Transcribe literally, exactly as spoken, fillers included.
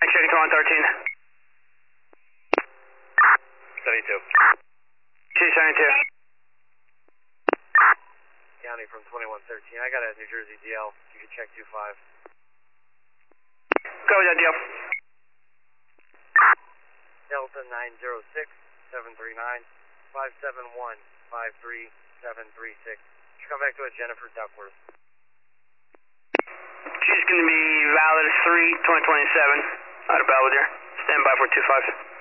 checking two one thirteen. seventy-two. T seventy-two. County from twenty-one thirteen. I got a New Jersey D L. You can check two five. Go with that deal. Delta nine zero six seven three nine five seven one five three seven three six. Should come back to a Jennifer Duckworth. She's going to be valid three twenty twenty-seven out of Belvedere. Stand by for two five.